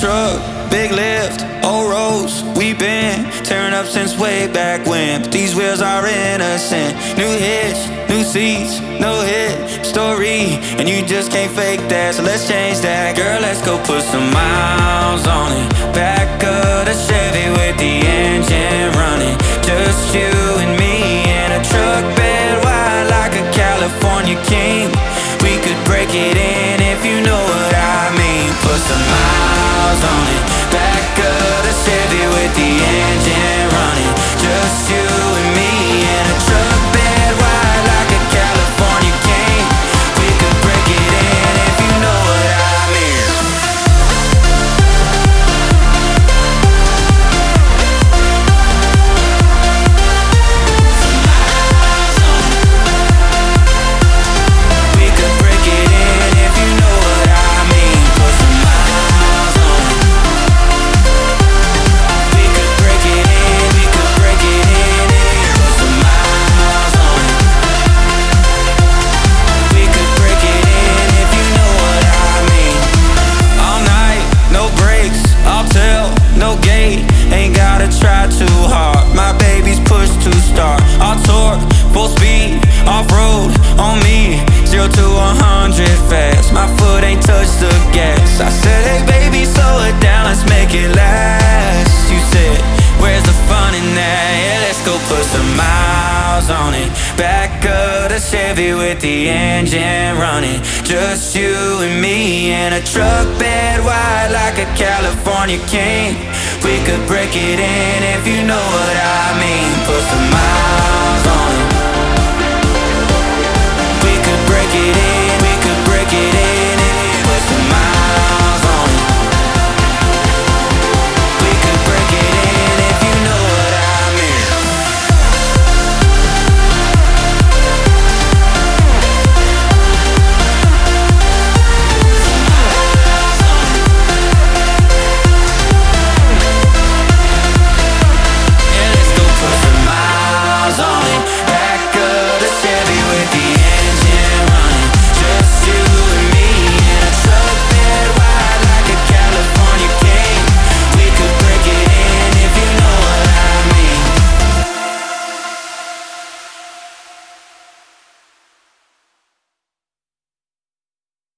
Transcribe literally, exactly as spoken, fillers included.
truck, big lift, old roads. We been tearing up since way back when, but these wheels are innocent. New hits, new seats, no hit story, and you just can't fake that, so let's change that. Girl, let's go put some miles on it. Back of the Chevy with the engine running, just you and me in a truck bed wide like a California king. We could break it in if you know what I mean. Put some miles on it. Back of the Chevy with the engine running, just you and me in a truck bed wide like a California king. We could break it in if you know what I mean. We could break it in if you know what I mean. Put some miles on it. We could break it in, we could break it in if you put some miles on it. We could break it in if you know what I mean. All night, no brakes, I'll tell, no gate. Ain't gotta try too hard, my baby's push to start. I'll torque, full speed, off-road on me. Zero to a hundred fast, my foot ain't touched the gas. I said, hey baby, slow it down, let's make it last. You said, where's the fun in that? Yeah, let's go put some miles on it. Back of the Chevy with the engine running, just you and me in a truck bed wide like a California king. We could break it in if you know what I mean. Put some miles on it.